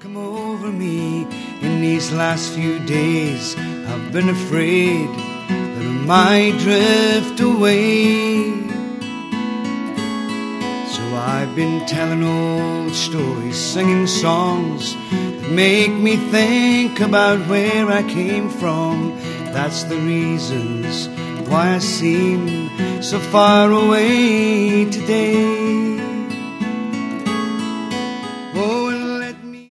come over me in these last few days. I've been afraid that I might drift away. So I've been telling old stories, singing songs that make me think about where I came from. That's the reasons why I seem so far away today.